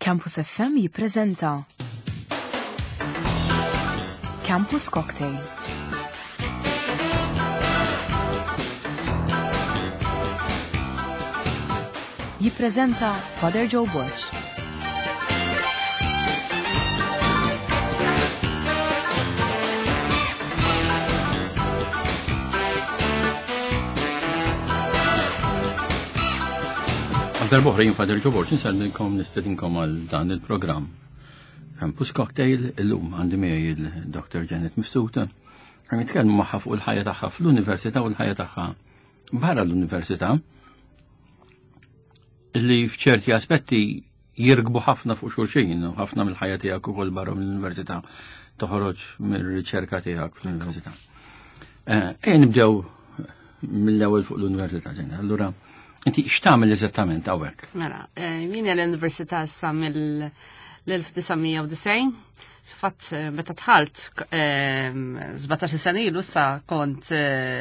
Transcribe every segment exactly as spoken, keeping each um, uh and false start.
Campus F M jippreżenta Campus Cocktail. Jippreżenta Father Joe Borch. Darbohra jien Father Joe Borch nsellilkom nistedinkom għal dan il-programm. Campus Cocktail illum għandi miegħi il-Doktor Janet Miftuta. Għan nitkellmu magħha fuq il-ħajja tagħha fl-università u l-ħajja tagħha barra l-università li f'ċerti aspetti jirgbu ħafna fuq xulxin u ħafna mill-ħajja tiegħek ukoll barra mill-università toħroġ mir-riċerka tiegħek fl-università. Ejja nibdew mill-ewwel fuq l-università ġen. Allura inti x'tagħmel eżattament hawnhekk? Mela, jien l-università issa mill-elf tisgħemija u disgħin. Fatt meta tħalt żbatax-il sena ilu issa kont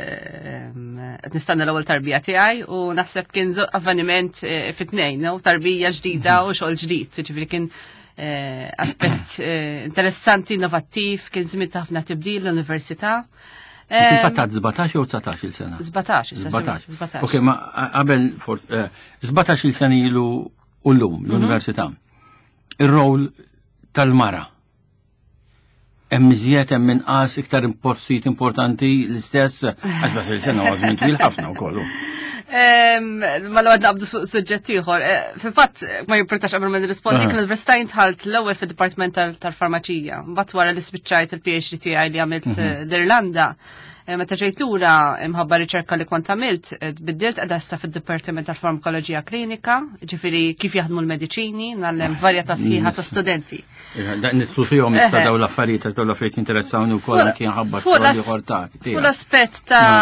qed nistenna l-ewwel tarbija tiegħi u naħseb kien avveniment fit-tnejn, u tarbija ġdida u xogħol ġdid, ġifieri kien aspett interessanti, innovattiv, kien żmien ta' ħafna tibdil l-università. Fatt żbatax jew tsatax-il sena? żbatax, issa żbatax. Okej, ma qabel żbatax-il sena ilu u llum l-università. Ir-rol tal-mara. Hemm iżjed hemm inqas iktar postijiet importanti l-istess għax-il sena huwa żmien twil ħafna wkoll. Ma l-għad naqbdu suġġett ieħor. Fil-fatt ma jimportax qabel ma nirrispondi kien l-università intħalt l-ewwel fid-dipartiment tal-farmaċija. Mbagħad wara li spiċċajt il-PhD tiegħi li għamilt l-Irlanda. Meta ġejt lura imħabba riċerka li kont għamilt, biddilt qiegħda issa fid-Dipartiment tal-Farmakoloġija Klinika, ġifieri kif jaħdmu l-mediċini, nagħlem varjetà sħiħa ta' studenti. Nitlu fihom issa dawn l-affarijiet dawn l-affarijiet interessawni wkoll anke inħabba xogħol ieħor tagħek. Fuq l-aspett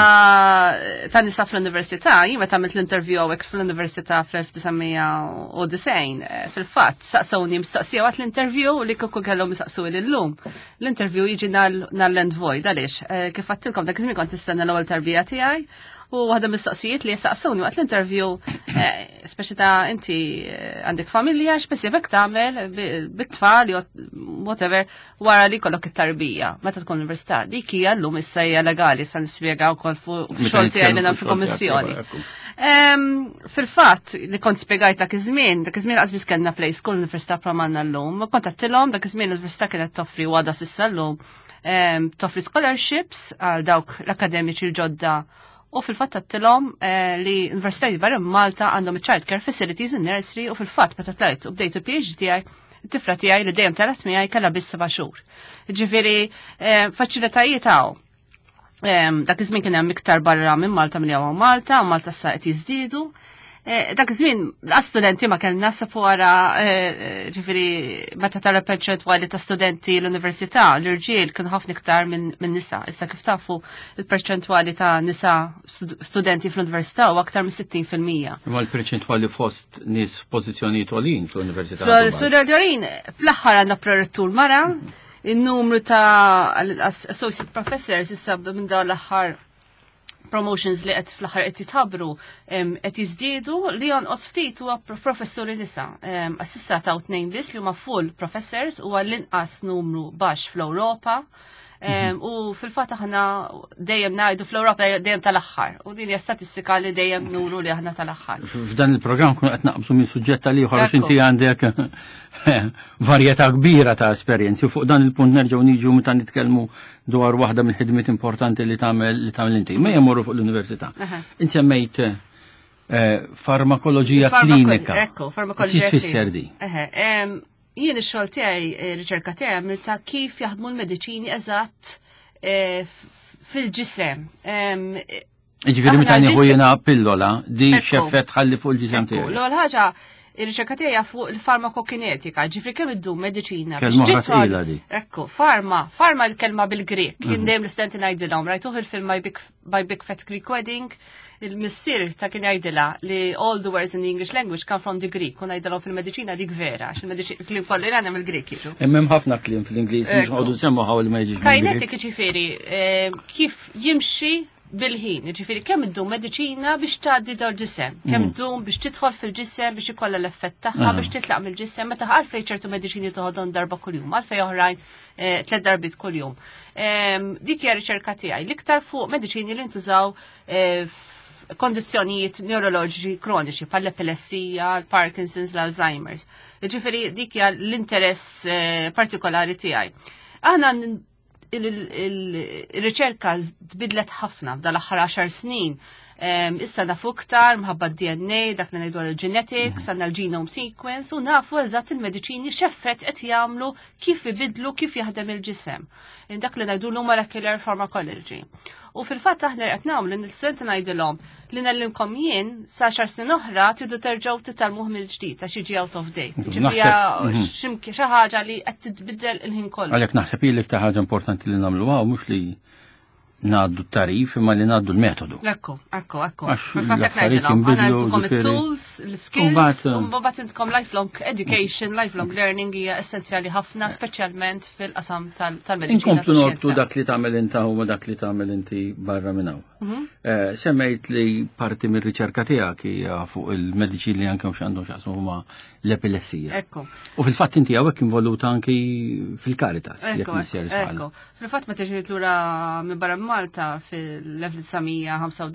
ta' nisa fl-università, jien meta għamilt l-interview hawnhekk fl-università fl-elf tisgħemija u disgħin, fil-fatt saqsawni mistaqsija waqt l-interview li kieku kellhom mistaqsu illum. L-interview jiġi nal-end void għaliex kif għattilkom dak iż-żmien kont nistenna l-ewwel tarbija tiegħi u waħda mis-saqsijiet li saqsawni waqt l-interview speċi ta' inti għandek familja x'specifik tagħmel bit-tfal jew whatever wara li jkollok it-tarbija meta tkun università. Dik hija llum issa hija legali sa nispjega wkoll fuq xogħol tiegħi li nagħmel fil-kommissjoni. Fil-fatt li kont spjegajt dak iż-żmien, dak iż-żmien qasbis kellna play school l-Università Pramanna llum, kont għattilhom dak iż-żmien l-Università kienet toffri għadha s'issa llum toffri scholarships għal dawk l-akademiċi l-ġodda u fil-fatt għattilhom li universitajiet barra Malta għandhom child care facilities in nursery u fil-fatt meta tlajt u bdejt il-PhD tiegħi it-tifla tiegħi li dejjem talet miegħi kellha biss seba' xhur. Ġifieri faċilitajiet hawn. Dak iż-żmien kien hemm iktar barra minn Malta minn hawn Malta, u Malta issa qed jiżdiedu. Dak iż-żmien l-studenti ma kellna nasab wara ġifieri meta tara perċentwali ta' studenti l-università l-irġiel kienu ħafna iktar minn nisa. Issa kif tafu il-perċentwali ta' nisa studenti fl-università huwa aktar minn sittin fil-mija. Imma l-perċentwali fost nies f'pożizzjonijiet għolin fl-università. Fl-għolin fl-aħħar għandna prorettur mara, il-numru ta' associate professors issa minn dawn l-aħħar promotions li qed fl-aħħar qed jitħabbru qed jiżdiedu li jonqos ftit huwa professuri nisa. Assissa ta' tnejn biss li huma full professors huwa l-inqas numru baxx fl-Ewropa. U fil-fatt aħna dejjem ngħidu fl-Ewropa dejjem tal-aħħar u din hija statistika li dejjem nuru li aħna tal-aħħar. F'dan il-programm kun qed naqbsu minn suġġett għal ieħor għax inti għandek varjetà kbira ta' esperjenzi u fuq dan il-punt nerġgħu niġu meta nitkellmu dwar waħda mill-ħidmiet importanti li tagħmel li tagħmel inti. Ma jemmorru fuq l-università. Inti semmejt farmakoloġija klinika. Ekku, farmakoloġija tfisser di. Jien ix-xogħol tiegħi, riċerka tiegħi għamilt ta' kif jaħdmu l-mediċini eżatt fil-ġisem. Ġifieri meta nieħu jiena pillola di x'effett ħalli fuq il-ġisem tiegħi. L-ewwel ħaġa ir-riċerka tiegħi fuq il-farmakokinetika, ġifieri kemm iddum mediċina. Kelma ħażila di. Ekku, farma, farma l-kelma bil-Grek. Jien dejjem l-istudenti ngħidilhom, rajtuh il-film My Big Fat Greek Wedding, il-missier ta' kien jgħidilha li all the words in the English language come from the Greek, u ngħidilhom fil-mediċina dik vera, għax il-mediċina kliem kollu jgħidha mill-Grek jiġu. Hemm ħafna kliem fil-Ingliż mhux ħodu semmu ħawl ma jiġix. Kinetic ġifieri kif jimxi bil-ħin, ġifiri kemm iddum mediċina biex tgħaddi dar ġisem, kemm iddum biex tidħol fil-ġisem biex ikollha l-effett tagħha biex titlaq mill-ġisem, meta għalfejn ċertu mediċini toħodhom darba kuljum, għalfejn oħrajn tliet darbit kuljum. Dik hija riċerka tiegħi l-iktar fuq mediċini li ntużaw kondizzjonijiet neuroloġiċi kroniċi bħal l-epilessija, l-Parkinson's, l-Alzheimer's. Ġifiri dik hija l-interess partikolari tiegħi. Aħna il-riċerka tbidlet ħafna f'dal aħħar għaxar snin. Issa nafu iktar mħabba D N A, dak li ngħidu l-genetics, għandna l-genome sequence u nafu eżatt il-mediċini x'effett qed jagħmlu kif ibidlu kif jaħdem il-ġisem. Dak li ngħidu molecular pharmacology. U fil-fatt aħna qed nagħmlu nil-studenti ngħidilhom li nallimkom jien sa xar snin oħra tridu terġgħu titalmuh mill-ġdid għax jiġi out of date. Ġifieri x'imkien xi ħaġa li qed titbiddel il-ħin kollu. Għalhekk naħseb ilek ta' ħaġa importanti li nagħmluha u mhux li ngħaddu t-tarif imma li ngħaddu l-metodu. Ekku, ekku, ekku. Fil-fatt qed ngħidilhom għandna ntukom it-tools, l-skills, u mbagħad intkom lifelong education, lifelong learning hija essenzjali ħafna, speċjalment fil-qasam tal-mediċina. Inkomplu nortu dak li tagħmel inta u dak li tagħmel inti barra minn hawn. Semmejt li parti mir-riċerka tiegħek hija fuq il-mediċini li anke mhux għandhom x'jaqsmu huma l-epilessija. Ekku. U fil-fatt inti hawnhekk involuta anki fil-Caritas. Ekku, ekku. Fil-fatt meta ġejt lura minn barra Malta fil-1995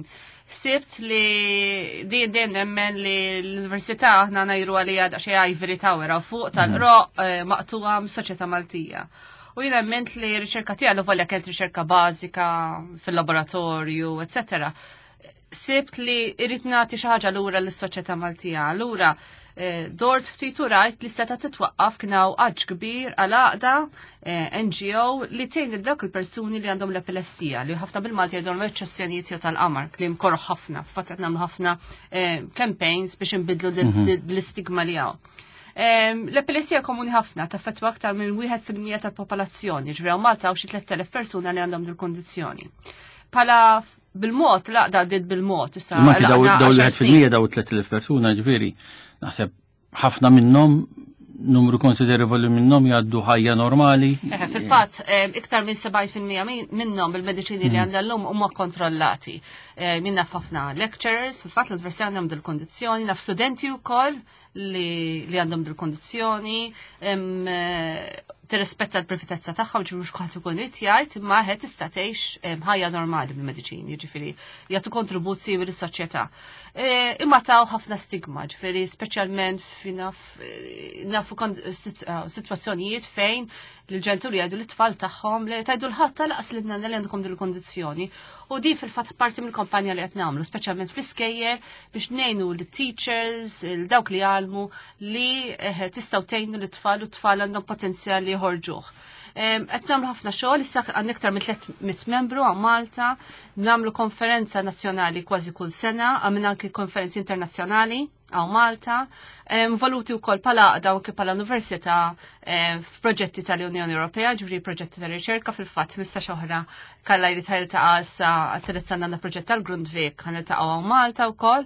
sibt li din din nemmen li l-Università aħna ngħidu għalija daqsxejn ivory tower fuq tal-qroq maqtuha mis-soċjetà Maltija. U jiena ment li riċerka tiegħi l volja kienet riċerka bażika fil-laboratorju, et cetera. Sibt li irrid nagħti xi ħaġa lura lis-soċjetà Maltija. Allura dort ftit u rajt li seta titwaqqaf kien hawn għaġġ kbir għal għaqda N G O li tgħin lil dawk il-persuni li għandhom l-epilessija li ħafna bil-Malti jgħidulhom eċċessjonijiet jew tal-qamar li mkorru ħafna, fatt qed nagħmlu ħafna campaigns biex inbidlu l-istigma li hawn. L-epilessija komuni ħafna taffettwa aktar minn wieħed fil-mija tal-popolazzjoni, ġifieri Malta hawn xi tliet elef persuna li għandhom dil-kondizzjoni. Pala bil-mod, laqda dit bil-mod. Ma daw l-wieħed fil-mija daw tliet elef persuna ġifieri naħseb ħafna minnhom numru konsiderevoli minnhom jgħaddu ħajja normali. Fil-fatt, iktar minn sebgħin fil-mija minnhom bil-mediċini li għandha llum huma kontrollati. Min naf ħafna lecturers, fil-fatt l-Università għandhom dil-kondizzjoni, naf studenti wkoll li għandhom dil-kondizzjoni, tirrispetta l-privatezza tagħha u ġifieri x'kulħadd ikun irid jgħid imma ħed tista' tgħix ħajja normali bil-mediċini, jiġifieri jagħtu kontribuzzi lis-soċjetà. Imma taw ħafna stigma, ġifieri speċjalment nafu sitwazzjonijiet fejn l-ġenturi jgħidu l-tfal tagħhom li tgħidu l-ħadd talaqas li bnanna li għandkom dil-kondizzjoni. U di fil-fatt parti mill-kampanja li qed nagħmlu, speċjalment fl-iskejjer biex ngħinu l-teachers, dawk li għalmu li tistgħu tgħinu l-tfal u t-tfal għandhom potenzjal li jħorġuh. Qed nagħmlu ħafna xogħol, issa għandna iktar minn tliet membru għal Malta, nagħmlu konferenza nazzjonali kważi kull sena, għamilna anke konferenzi internazzjonali għaw Malta, involuti wkoll bħala għaqda anke bħala Università f'proġetti tal-Unjoni Ewropea, ġifri proġetti ta' riċerka fil-fatt mistax oħra kalla jrid ħiltaqa' issa għat-tliet għandna proġett tal-Grundvik ħaniltaqgħu għaw Malta wkoll,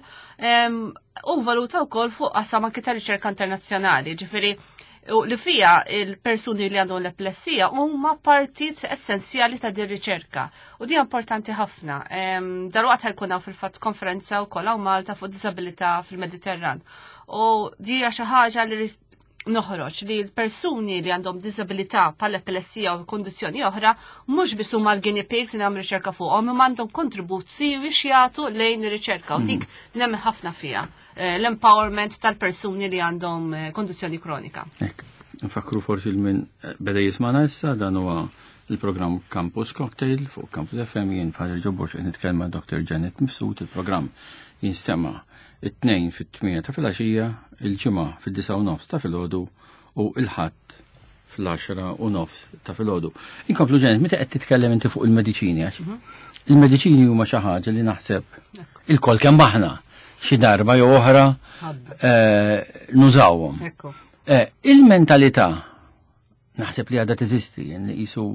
u involuta wkoll fuq qasam anke ta' riċerka internazzjonali, ġifieri u li fija il-persuni li għandhom l-epilepsija huma partit essenzjali ta' din riċerka. U di importanti ħafna. Dalwaqt ħajkun hawn fil-fatt konferenza wkoll hawn Malta fuq disabilità fil-Mediterran. U di hija xi ħaġa li noħroġ li l-persuni li għandhom disabilità bħal epilessija u kondizzjoni oħra mhux biss huma l-guinea pigs li nagħmlu riċerka fuqhom imma għandhom kontribuzzi biex jagħtu lejn ir-riċerka u dik nemmen ħafna fiha l-empowerment tal-persuni li għandhom kondizzjoni kronika. Nfakru forsi l-min beda jismana issa dan huwa il-programm Campus Cocktail fuq Campus F M jien Father Joe Borch qed nitkellem ma' Doktor Janet Mifsud, il-programm jinstema' it-tnejn fit-tmien ta' filgħaxija, il-ġimgħa fid-disa' u nofs ta' filgħodu u l-ħadd fl-għaxra u nofs ta' filgħodu. Inkomplu Janet, meta qed titkellem inti fuq il-mediċini għax il-mediċini huma xi ħaġa li naħseb il-kol kemm aħna xi darba jew oħra nużawhom. Il-mentalità naħseb li għadha teżisti, qisu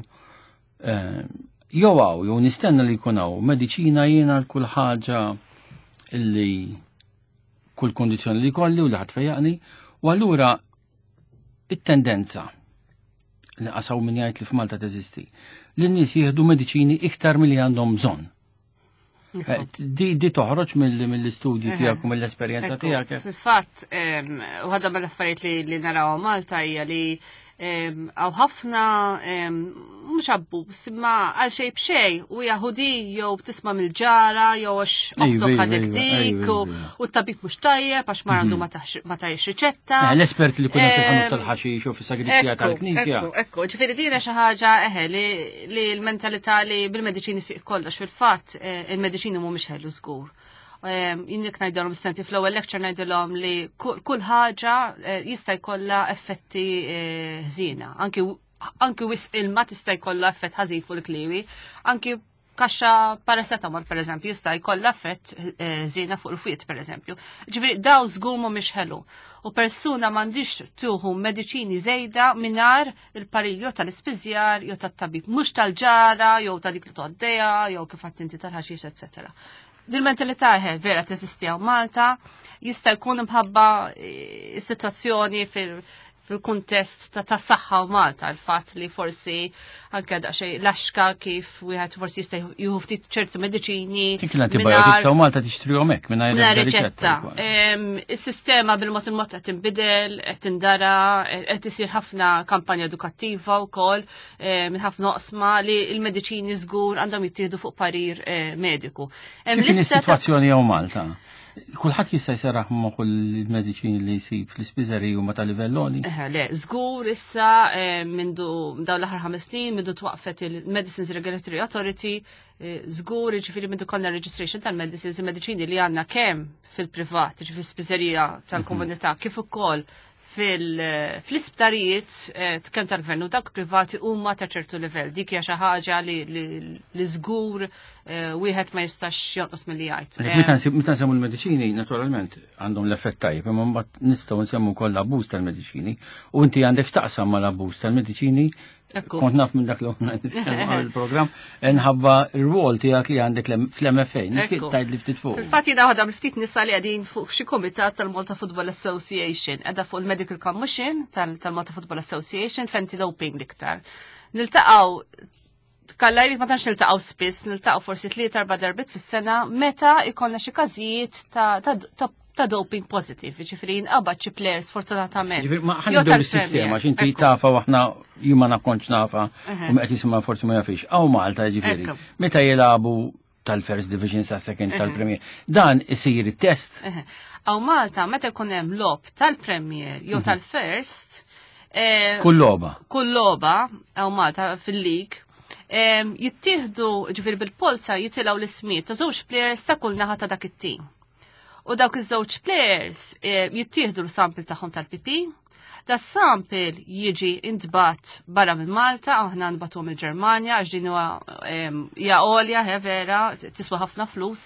jew hawn jew nistenna li jkun hawn mediċina jiena l kull ħaġa illi kull kondizzjoni li kolli u li ħatfejjaqni, u allura it-tendenza li qasaw min jgħid li f'Malta teżisti li n-nies jieħdu mediċini iktar milli għandhom bżonn. Eh, Di di toħroġ mill- mill-istudji tiegħek u mill-esperjenza Ekku, tiegħek. Fil-fatt, em, u ħadda mill-affarijiet li, li naraw Malta hija li em, għaw ħafna em, mhux abbuż, imma għal xej b'xej u jahudi jew tisma' mill-ġara jew għax Ejwa, oħtok ejwa, għadek ejwa, dik ejwa, u ejwa. u t-tabib mhux tajjeb għax mar għandu ma taħx- ma tajx riċetta. Eh, L-espert li kuna Em, fil-ħanut tal-ħaxix u fis-sagrizzija Ekku, tal-Knisja. Ekku, ekku, ġifiri dina xi ħaġa eħe li li l-mentalità li bil-mediċini fiq kollox fil-fatt eh, il-mediċini mhumiex ħellu żgur. Jien jekk ngħidulhom istenti fl-ewwel lecture ngħidulhom li kull kull ħaġa eh, jista' jkollha effetti eh, ħżiena. Anki anki wisq ilma tista' jkollha effett ħażin fuq il-kliwi, anki kaxxa paracetamol per eżempju jista' jkollha effett eh, żiena fuq il-fwiet per eżempju. Ġifieri daw żgur mhumiex ħelu. U persuna m'għandix tieħu mediċini żejda mingħajr il-paril jew tal-ispiżjar jew tat-tabib, mhux tal-ġara jew ta' dik li toddejha jew kif qatt inti tal-ħaxix, et cetera. Dil-mentalità ħe vera teżisti għaw Malta, jista' jkun imħabba eh, situazzjoni fil- fil-kuntest ta' ta' saħħa u Malta, il-fatt li forsi anke daqsxej laxka kif wieħed forsi jista' jieħu ftit ċertu mediċini. Tik l-antibiotics u Malta tixtrihom hekk mingħajr La ebda riċetta. wkoll. Em, Is-sistema bil-mod il-mod qed tinbidel, qed tindara, qed isir ħafna kampanja edukattiva wkoll eh, minn ħafna oqsma li l-mediċini żgur għandhom jittieħdu fuq parir eh, mediku. Hemm Kif in lista ta' is-sitwazzjoni jew Malta? Kulħadd jista' jserraħ moħħu l-mediċini li jsib fl-ispiżeri huma ta' livelloni. Eħe, le, żgur issa eh, mindu daw l-aħħar ħames snin mindu twaqfet il-Medicines Regulatory Authority, eh, żgur ġifieri mindu kollna registration tal-medicines, il-mediċini li għandna kemm fil-privat, ġifieri spiżerija tal-komunità, kif ukoll fil-isptarijiet kemm tal-gvern u dak privati huma ta' ċertu livell. Dik hija xi ħaġa li li żgur wieħed ma jistax jonqos milli jgħid. Meta nsemmu l-mediċini, naturalment, għandhom l-effett tajjeb, imma mbagħad nistgħu nsemmu wkoll l-abbuż tal-mediċini u inti għandek taqsam mal-abbuż tal-mediċini. Kont naf minn dak li għonna il-program, nħabba r-rwol tijak li għandek fl-M F A, niftit tajd li ftit fuq. Fil-fat jina għadam ftit nisa li għadin fuq xie komitat tal-Malta Football Association, għadda fuq il-Medical Commission tal-Malta Football Association, fenti doping liktar. Niltaqaw, kallajri ma tanx niltaqaw spiss, niltaqaw forsi tlieta arba darbit fis-sena, meta ikonna xi każijiet ta' ta' doping positive, ġifiri jinqabad xi players fortunatament. Ma ħanibdew is-sistema x'inti tafa waħna juma nakonċ nafa u qed jisimha forsi ma jafix. Aw Malta ġifieri. Meta jilagħbu tal-First Division sa' Second tal-Premier. Dan isir it-test. Aw Malta meta jkun hemm lob tal-Premier jew tal-First. Kull logħba. Kull logħba aw Malta fil-lig. Jittieħdu ġifieri bil-polza jitilgħu l-ismiet ta' żewġ players ta' kull naħa ta' dak it-tim. U dawk iż-żewġ players jittieħdu l-sample tagħhom tal-P P. Da sample jiġi intbat barra minn Malta, aħna nbatuhom il-Ġermanja għax din huwa hija għolja he vera, tiswa ħafna flus.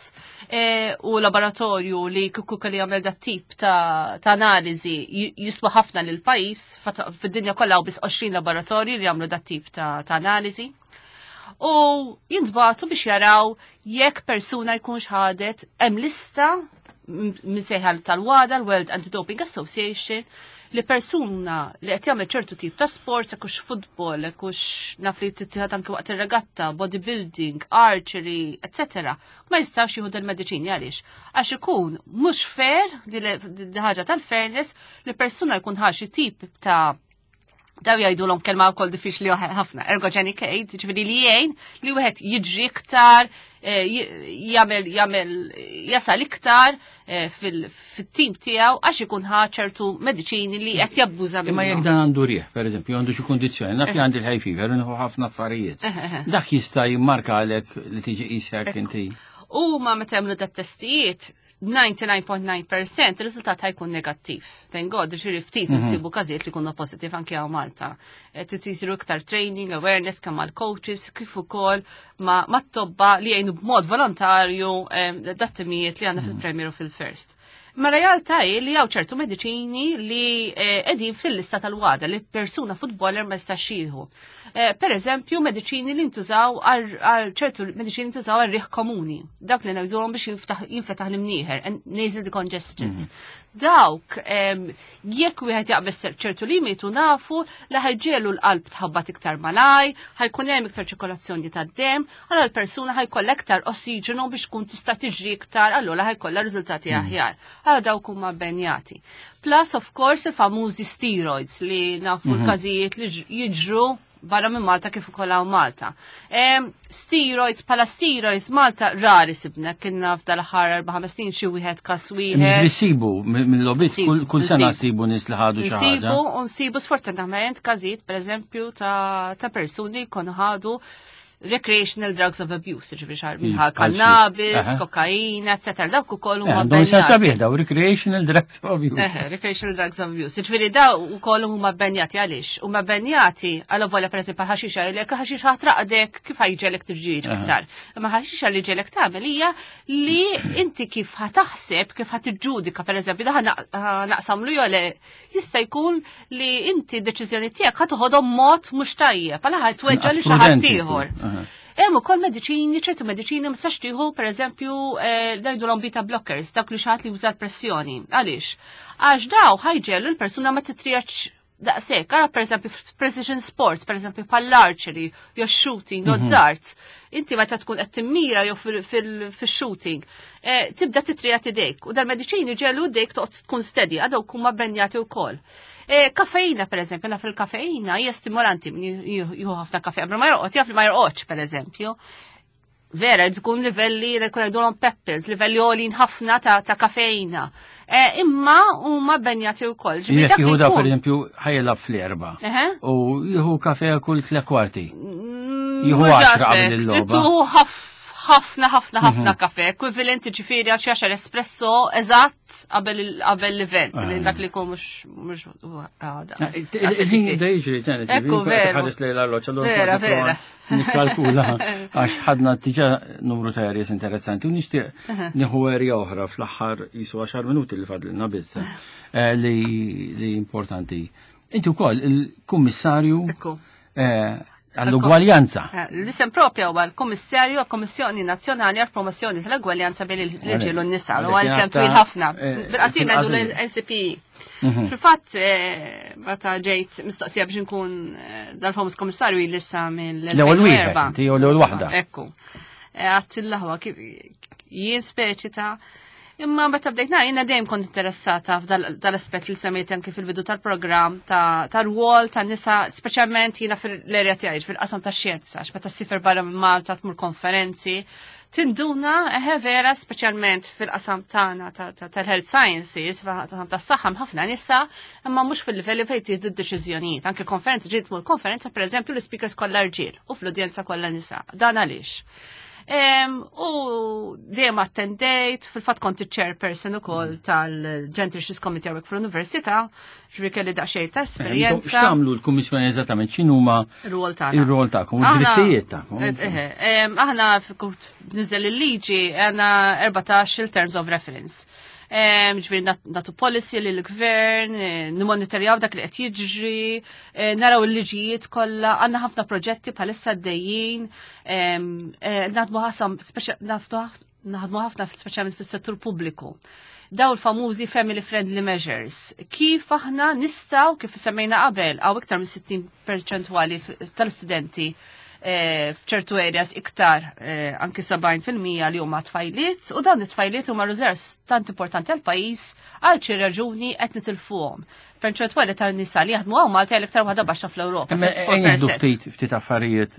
U laboratorju li kieku kelli jagħmel dat tip ta' analiżi jiswa ħafna lil pajjiż, fid-dinja kollha biss għoxrin laboratorju li jagħmlu dat tip ta' analiżi. U jintbatu biex jaraw jekk persuna jkunx ħadet hemm lista misejħal tal-WADA, l-World Anti-Doping Association, li persuna li qed jagħmel ċertu tip ta' sports, ekux football, ekux naf li tittieħed anke waqt ir-regatta, bodybuilding, archery, et cetera, ma jistax jieħu del-mediċini għaliex. Għax ikun mhux fair di ħaġa tal-fairness li persuna jkun ħaxi tip ta' daw jgħidulhom kelma wkoll diffiċli ħafna, ergogenic aid, ġifieri li jgħin li wieħed jiġri iktar, jagħmel jagħmel jasal iktar fit-tim tiegħu għax ikun ħa ċertu mediċini li qed jabbuża minnhom. Imma jekk dan għandu rieħ, pereżempju, għandu xi kundizzjoni, naf li għandi l-hay fever, inħu ħafna affarijiet. Dak jista' jimmarka għalek li tiġi qishek inti. U ma meta jagħmlu dat-testijiet, ninety-nine point nine percent il-riżultat ħajkun negattiv. Thank God, ġifieri ftit insibu każijiet li jkunu positiv anke hawn Malta. Trid jisiru iktar training, awareness kemm mal-coaches, kif ukoll ma t-tobba li jgħinu b'mod volontarju dat-timijiet li għandna fil-Premier u fil-First. Ma realtà hi li hawn ċertu mediċini li qegħdin fil-lista tal-WADA li persuna footballer ma jistax jieħu. Per eżempju, mediċini li ntużaw għal ċertu mediċini ntużaw għal riħ komuni. Dak li ngħidulhom biex jinfetaħ l-imnieħer, nasal decongestants. dawk jekk wieħed jaqbes ċertu limitu nafu li ħajġielu l-qalb tħabbat iktar malaj, ħajkun hemm iktar ċirkolazzjoni tad-dem, allura l-persuna ħajkollha iktar ossiġenu biex tkun tista' tiġri iktar, allura ħajkollha riżultati aħjar. Allura dawk huma benjati. Plus of course il-famużi steroids li nafu l-każijiet li jiġru barra minn Malta kif ukoll hawn Malta. Steroids pala steroids Malta rari sibna kienna f'dal-aħħar erba' ħames snin xi wieħed każ wieħed. Nsibu mill-lobbies kull sena nsibu nies li ħadu xi ħaġa. Nsibu u nsibu sfortunatament każijiet pereżempju ta' ta' persuni jkunu ħadu recreational drugs of abuse, ġifri xar minħal cannabis, kokaina, et cetera. Dawk ukoll huma benjati. Daw recreational drugs of abuse. Eh, recreational drugs of abuse. Ġifri daw ukoll huma benjati għaliex. Huma benjati għal volja pereżempju ħaxixa li ħaxixa ħatraqdek kif ħajġelek tiġġiġ iktar. Imma ħaxixa li ġelek tagħmel hija li inti kif ħataħseb, kif ħatiġġudika pereżempju daħ naqsamlu jole jista' jkun li inti d-deċiżjoni tiegħek ħatuħodhom mod mhux tajjeb, għal ħadd tweġġa li xi ħadd ieħor. Hemm ukoll mediċini, ċertu mediċini ma sax tieħu pereżempju ngħidulhom beta blockers, dawk li xaħat li juża l-pressjoni. Għaliex? Għax daw ħajġelu l-persuna ma titrijax daqshekk. Ara pereżempju precision sports, pereżempju pall-archery, jew shooting, jew darts. Inti meta tkun qed timmira jew fil-shooting, tibda titrijat idejk. U dal-mediċini ġelu idejk toqgħod tkun steady, għadhom huma benjati wkoll. Kafeina, per eżempju, naf il-kafeina hija stimolanti, jieħu ħafna kafe, għabra ma jorqot, jaf li ma jorqotx, per eżempju. Vera, tkun livelli, kun għedulhom peppers, livelli għolin ħafna ta' kafeina. Imma huma benjati wkoll. Jekk jieħu da, per eżempju, ħajjela fl-erba. U jieħu kafe kull tliet kwarti. Jieħu għaxra qabel il-logħba. ħafna ħafna ħafna kafe, ekwivalenti ġifieri għal xi għaxar espresso eżatt qabel l-event, li dak li jkun mhux mhux għada. Il-ħin da jiġri tani, Ekku veru. ħares lejla l-loċ, Vera, vera. nikkalkula għax ħadna tiġa numru ta' areas interessanti u nixtieq nieħu area oħra fl-aħħar jisu għaxar minuti li fadlilna biss li importanti. Inti wkoll il-kummissarju għall-ugwaljanza. L-isem propja huwa l-Kummissarju għal-Kommissjoni Nazzjonali għal-Promozzjoni tal-Ugwaljanza bejn l-irġiel u n-nisa. U għal sem twil ħafna. Bil-qasir ngħidu l-N C P. Fil-fatt, meta ġejt mistoqsija biex nkun dal-famuż kommissarju jlissa mill-ewwel wieħed, inti jew l-ewwel waħda. Ekku. Għattillaħwa jien speċi ta' imma meta bdejt nara jiena dejjem kont interessata f'dal-aspett li semmejt anke fil-bidu tal-programm ta' rwol tan-nisa, speċjalment jiena fil-erja tiegħi fil-qasam tax-xjenza, għax meta ssifer barra minn Malta tmur konferenzi, tinduna eħe vera speċjalment fil-qasam tagħna tal-health sciences, tas-saħħa ħafna nisa, imma mhux fil-livelli fejn tieħdu d-deċiżjonijiet. Anke konferenzi ġiet tmur konferenza pereżempju l-speakers kollha rġiel u fl-udjenza kollha nisa. Dan għaliex? U dejjem attendejt, fil-fatt kont il-chairperson ukoll tal-Gender Issues Committee għawek fl-Università, ġri kelli daqsxejn ta' esperjenza. X'tagħmlu l-Kummissjoni eżattament x'inhuma ir-rwol tagħna. Ir-rwol tagħkom, id-drittijiet tagħkom. Aħna niżel il-liġi għandna erbatax il-terms of reference. Ġviri natu policy li l-gvern, nimonitorjaw dak li qed jiġri, naraw il-liġijiet kollha, għandna ħafna proġetti bħalissa għaddejjin, naħdmu ħafna speċjalment fis-settur pubbliku. Daw il-famużi family friendly measures. Kif aħna nistaw, kif semmejna qabel, għaw iktar minn sittin perċentwali tal-studenti f'ċertu areas iktar anki sabgħin fil-mija li huma tfajliet u dan it-tfajliet huma riżers tant importanti għal pajjiż għal xi raġuni qed nitilfuhom. Perċentwali tan-nisa li jaħdmu hawn Malta l-iktar waħda baxxa fl-Ewropa. Ejdu ftit ftit affarijiet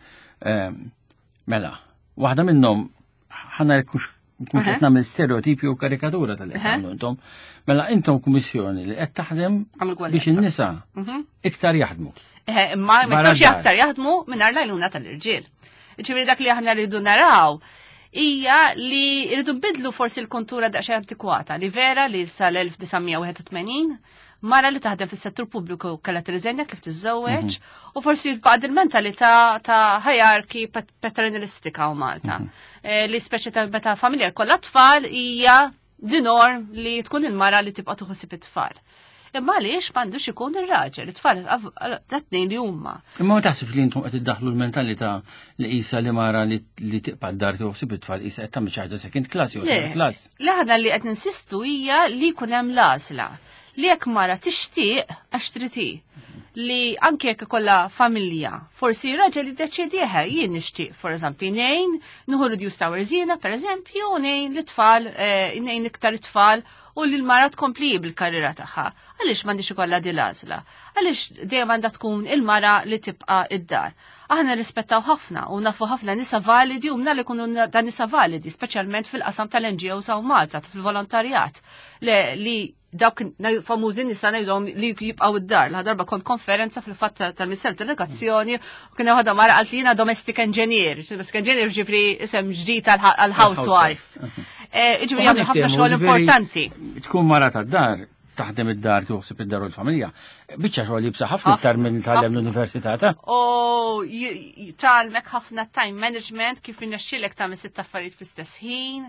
mela. Waħda minnhom ħana jkunx qed nagħmel stereotipi u karikatura tal-li tagħmlu intom. Mela intom kummissjoni li qed taħdem biex in-nisa iktar jaħdmu. Imma ma jistgħux aktar jaħdmu mingħajr l-għajnuna tal-irġiel. Ġifieri dak li aħna rridu naraw hija li rridu nbidlu forsi l-kontura daqsxejn antikwata li vera li sal-elf tisa' wieħed u tmenin mara li taħdem fis-settur pubbliku kellha tirriżenja kif tiżżewweġ u forsi baqgħet il-mentalità ta' hierarchy paternalistika u Malta. Li speċi ta' meta familja kollha tfal hija di norm li tkun il-mara li tibqa' tuħosib it-tfal. Imma għaliex m'għandux ikun ir-raġel, it-tfal dat-tnejn li huma. Imma ma taħsibx li intom qed iddaħħlu l-mentalità li qisha li mara li tiqpa' d-dar toħsib it-tfal qisha qed tagħmel xi ħaġa second class jew third class. Le ħadna li qed ninsistu hija li jkun hemm l-għażla li jekk mara tixtieq għax triti li anke jekk ikollha familja, forsi raġel jiddeċidieha jien nixtieq, for eżempju, nejn nuħu reduced hours jiena, per eżempju, nejn l-tfal, nejn iktar tfal u li l-mara tkompli bil-karriera tagħha. Għaliex m'għandix ikollha din l-għażla? Għaliex dejjem għandha tkun il-mara li tibqa' id-dar? Aħna rispettaw ħafna u nafu ħafna nisa validi u mna li kunu da nisa validi, speċjalment fil-qasam tal-N G Os u Malta, fil-volontarjat, li dawk famużi nisa ngħidhom li jibqgħu id-dar. L darba kont konferenza fil-fatt tal-Minister Delegazzjoni u kien ħadha mara qalt li jiena domestic engineer. Domestic engineer ġifri isem ġdid għall-housewife. Ġifri jagħmlu ħafna xogħol importanti. Tkun mara tad-dar, taħdem id-dar, tuħsib id-dar u l-familja. Biċċa xogħol jibsa ħafna iktar minn tagħlem l-università ta'. U talmek ħafna time management kif inexxielek tagħmel sitt affarijiet fl-istess ħin.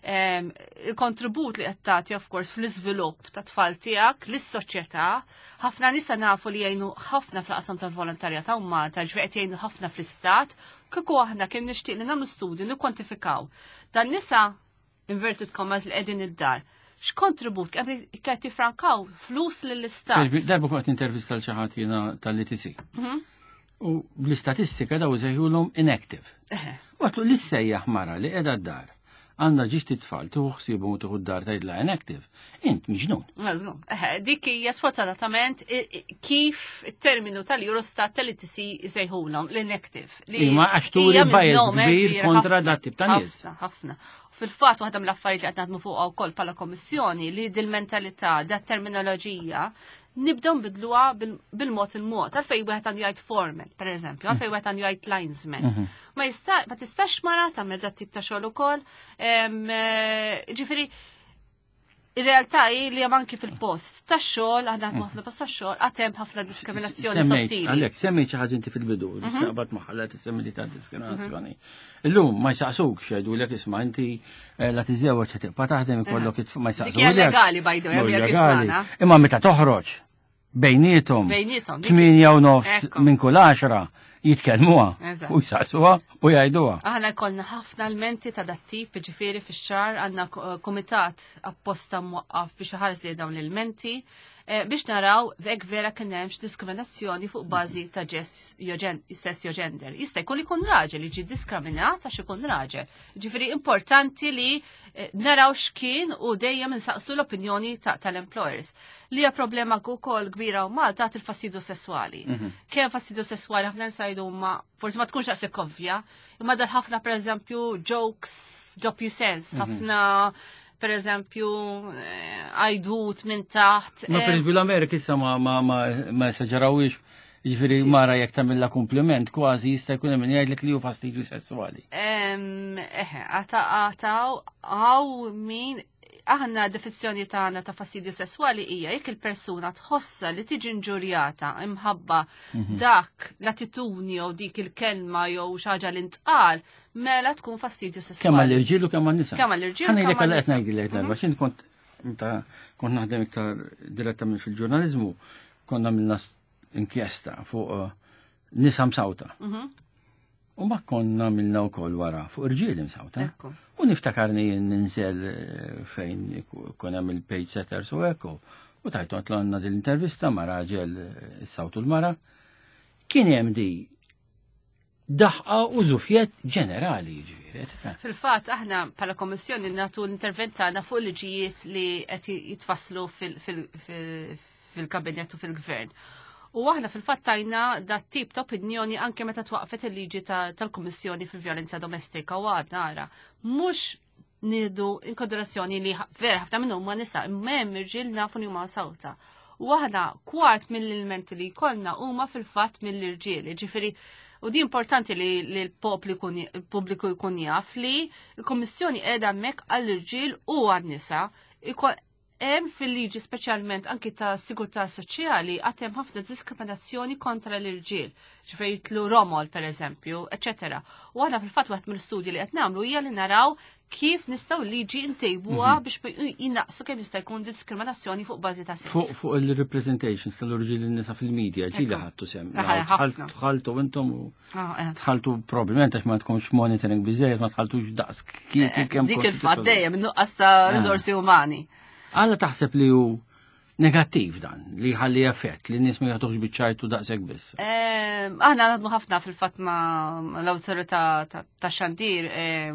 Il-kontribut li qed tagħti of course fl-iżvilupp ta' tfal tiegħek lis-soċjetà. Ħafna nisa nafu li jgħinu ħafna fl-qasam tal-volontarjat u Malta, ġifieri qed jgħinu ħafna fl-istat. Kieku aħna kien nixtieq li nagħmlu studju nikkwantifikaw. Dan nisa inverted commas li qegħdin id-dar. X'kontribut qed jiffrankaw flus lill-istat. Darba kont intervista l xi ħadd jiena tal-I T C. U bl-istatistika daw sejħulhom inactive. Waqt li sejjaħ mara li qiegħda d-dar għandha ġiex titfal tuħu ħsiebhom u tuħu d-dar tgħidla inactive. Int miġnun. Mażnun. Dik hija sfortunatament kif it-terminu tal-Eurostat tal-I T C jsejħulhom l-inactive. Imma għax turi bias kbir kontra dat tip ta' nies. Ħafna, ħafna. Fil-fatt waħda mill-affarijiet li qed naħdmu fuqha wkoll bħala Kommissjoni li dil-mentalità, dat-terminoloġija nibdew bidluha bil-mod il-mod. Għalfejn wieħed għandu jgħid foreman, pereżempju, għalfejn wieħed għandu jgħid linesman. Ma jista' ma tistax mara tagħmel dat tip ta' xogħol ukoll. Ġifieri ir-realtà hi li hemm anke fil-post tax-xogħol, aħna qed ħafna post tax-xogħol qatt hemm ħafna diskriminazzjoni sottili. Għalhekk semmi xi ħaġa inti fil-bidu, naqbad maħalla tissemmi li ta' diskriminazzjoni. Illum ma jsaqsukx jgħidulek isma' inti la tiżewweġ tibqa' taħdem ikollok ma jsaqsuk. Dik hija legali by the way, jekk ismana. Imma meta toħroġ bejnietom tminja u nofs minn kull għaxra jitkellmuha u jsaqsuha u jgħiduha. Aħna jkollna ħafna elementi ta' dat tip, ġifieri fix-xahar għandna kumitat apposta mwaqqaf biex iħares li dawn l-elementi biex naraw hekk vera kien hemmx diskriminazzjoni fuq bażi ta' sess jew gender. Jista' jkun ikun raġel jiġi diskriminat għax ikun raġel. Ġifieri importanti li naraw x'kien u dejjem insaqsu l-opinjoni tal-employers. Li hija problema wkoll kbira u Malta il fastidio sesswali. Kemm fastidio sesswali ħafna nsajdu ma forsi ma tkunx daqshekk ovvja, imma dal ħafna pereżempju jokes, job you sense, ħafna per eżempju, għajdut minn taħt. Ma per l-Amerika issa ma ma ma esaġerawix, ġifiri mara jek tamilla kompliment, kważi jista' jkun hemm jgħidlek li hu fastidju sessuali. Eħe, għataw għaw min aħna definizzjoni tagħna ta' fastidju sessuali hija jekk il-persuna tħossa li tiġi inġurjata imħabba dak l-attitudni jew dik il-kelma jew xi ħaġa li ntqal mela tkun fastidju sessuali. Kemm għall-irġiel u kemm għan-nisa. Kemm għall-irġiel u kemm għan-nisa. Ħanejlek qed ngħidilek darba x'int kont kont naħdem iktar direttament fil-ġurnaliżmu, konna għamilna inkjesta fuq nisa msawta. U ma konna għamilna wkoll wara fuq irġiel msawta. U niftakarni ninżel fejn kon hemm il-page setters u hekk u tajtu għatlu għandna dil-intervista ma' raġel is-sawtu l-mara. Kien hemm di daħqa u żufjet ġenerali ġifiet. Fil-fatt aħna bħala Kommissjoni nagħtu l-intervent tagħna fuq liġijiet li qed jitfasslu fil-kabinet u fil-gvern. U aħna fil-fatt tajna dat tip ta' opinjoni anke meta twaqfet il-liġi tal-Kummissjoni fil-vjolenza domestika u għadna ara. Mhux nieħdu in konsiderazzjoni li vera ħafna minnhom ma nisa imma hemm irġiel nafu li huma sawta. U aħna kwart mill-elementi li jkollna huma fil-fatt mill-irġiel. Ġifieri u di importanti li l-pubbliku jkun jaf li l-Kommissjoni qiegħda hemmhekk għall-irġiel u għan-nisa hemm fil-liġi speċjalment anki ta' sigurtà soċjali għad hemm ħafna diskriminazzjoni kontra l-irġiel. Ġifieri jitlu Romol pereżempju, eċetera. U aħna fil-fatt waħed mill-istudji li qed nagħmlu hija li naraw kif nistgħu liġi ntejbuha biex jinnaqsu kemm jista' jkun diskriminazzjoni fuq bażi ta' sess. Fuq fuq il-representations tal-irġiel nisa fil-medja, ġili ħadtu sem. Tħaltu intom u tħaltu probablement għax ma tkunx monitoring biżejjed, ma tħaltux daqs kif kemm. Dik il-fatt dejjem nuqqas ta' riżorsi umani. Għalla taħseb li hu negattiv dan, li ħalli effett, li n-nies ma jagħtux biċċajtu daqshekk biss. Aħna għadmu ħafna fil-fatt ma l-awtorità ta' xandir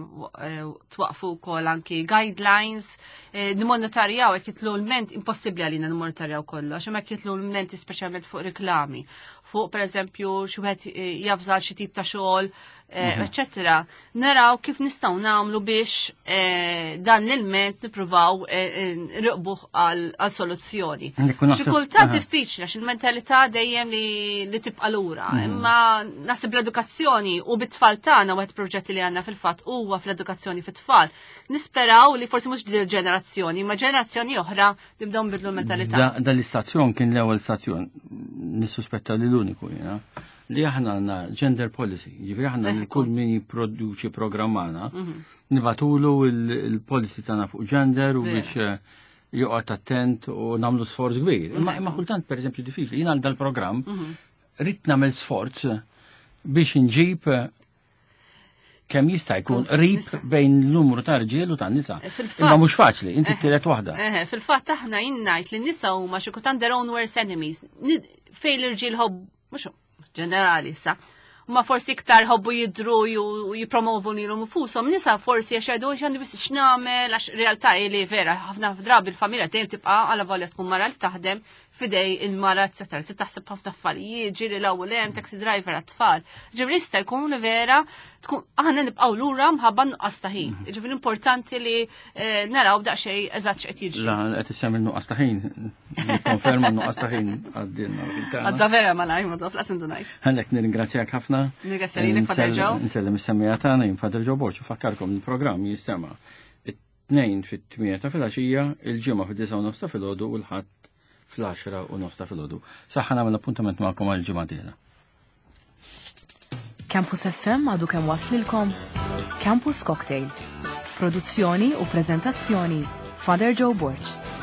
twaqfu wkoll anki guidelines, nimonitorjaw hekk jitlu l-ment impossibbli għalina nimonitorjaw kollox, imma hekk jitlu l-menti speċjalment fuq reklami, fuq pereżempju xi wieħed jafżal xi tip ta' xogħol, eccetera. Naraw kif nistgħu nagħmlu biex dan l-ilment nippruvaw nriqbuh għal soluzzjoni. Xi kultant diffiċli għax il-mentalità dejjem li tibqa' lura, imma naħseb l-edukazzjoni u bit-tfal tagħna wieħed proġetti li għandna fil-fatt huwa fl-edukazzjoni fit-tfal. Nisperaw li forsi mhux din il-ġenerazzjoni, ma ġenerazzjoni oħra nibdew nbidlu l-mentalità. Dan l-istazzjon kien l-ewwel stazzjon nissuspetta li l-uniku jiena li aħna għandna gender policy, ġifieri aħna li kull min jipproduċi programmana nibatulu il-policy tagħna fuq gender u biex joqgħod attent u nagħmlu sforz kbir. Imma kultant pereżempju diffiċli, jiena għal dal-programm rid nagħmel sforz biex inġib kemm jista' jkun qrib bejn l-numru ta' rġiel u ta' nisa. Imma mhux faċli, inti tielet waħda. Fil-fatt aħna jien ngħid li n-nisa huma xi kultant their own worst enemies. Fejn l-irġiel ħobb mhux ġenerali sa. Ma forsi iktar ħobbu jidru u jipromovu nilhom infushom, nisa forsi għax jgħidu x'għandi biss x'nagħmel għax realtà li vera ħafna drabi l-familja dejjem tibqa' għal volja tkun mara li taħdem fidej il-mara eccetera. Taħseb ħafna affarijiet, ġieli l-ewwel hemm taxi driver għat-tfal. Ġifieri jista' jkun li vera tkun aħna nibqgħu lura mħabba nuqqas ta' ħin. Ġifieri importanti li naraw daqsxejn eżatt x'qed jiġri. La qed issemmi nuqqas ta' ħin. Nikkonferma nuqqas ta' ħin għaddilna. Għadda vera ma ngħid ma taf laqas indunajt. Għandek nirringrazzjak ħafna. Nirringrazzjak Fader Joe. Nsellem is-semmija tagħna jien Fader Joe Borch fakkarkom il-programm jistema' it-tnejn fit-tmien ta' filgħaxija, il-ġimgħa fid-disa' u nofs ta' filgħodu u l-ħadd fl-għaxra u nofs ta' filgħodu. Saħħa nagħmel appuntament magħkom għal ġimgħa dieħla. Campus F M għadu kemm waslilkom Campus Cocktail. Produzzjoni u preżentazzjoni Fader Joe Borch.